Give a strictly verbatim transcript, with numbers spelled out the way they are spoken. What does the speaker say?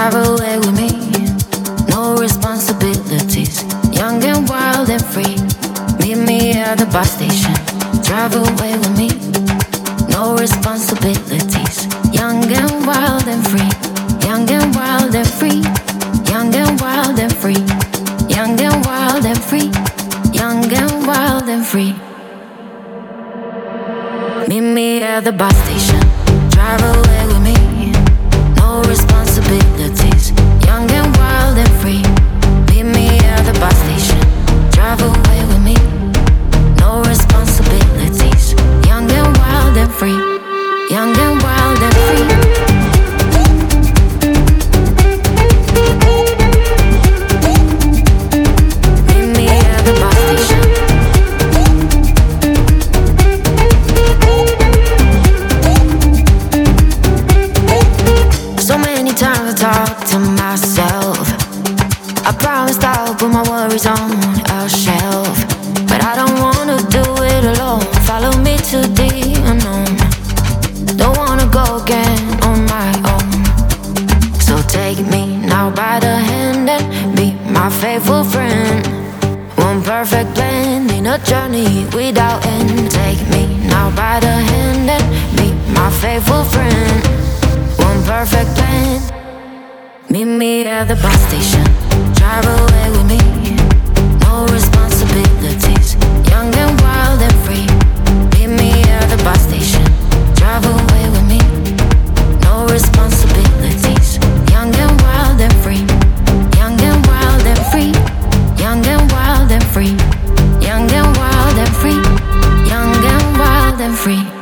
drive away with me. No responsibilities, young and wild and free. Meet me at the bus station, drive away with me. No responsibilities, young and wild and free. Young and wild and free. Young and wild and free. Young and wild and free. Young and wild and free. Meet me at the bus station, drive away with me. No responsibilities, young and wild and free. Meet me at the bus station, drive away with me. No responsibilities, young and wild and free. Young and wild and free. Talk to myself. I promised I'll put my worries on a shelf, but I don't wanna do it alone. Follow me to the unknown. Don't wanna go again on my own. So take me now by the hand and be my faithful friend. One perfect plan in a journey without end. Take me now by the hand and be my faithful friend. One perfect plan. Meet me at the bus station, drive away with me. No responsibilities, young and wild and free. Meet me at the bus station, drive away with me. No responsibilities, young and wild and free. Young and wild and free. Young and wild and free. Young and wild and free. Young and wild and free.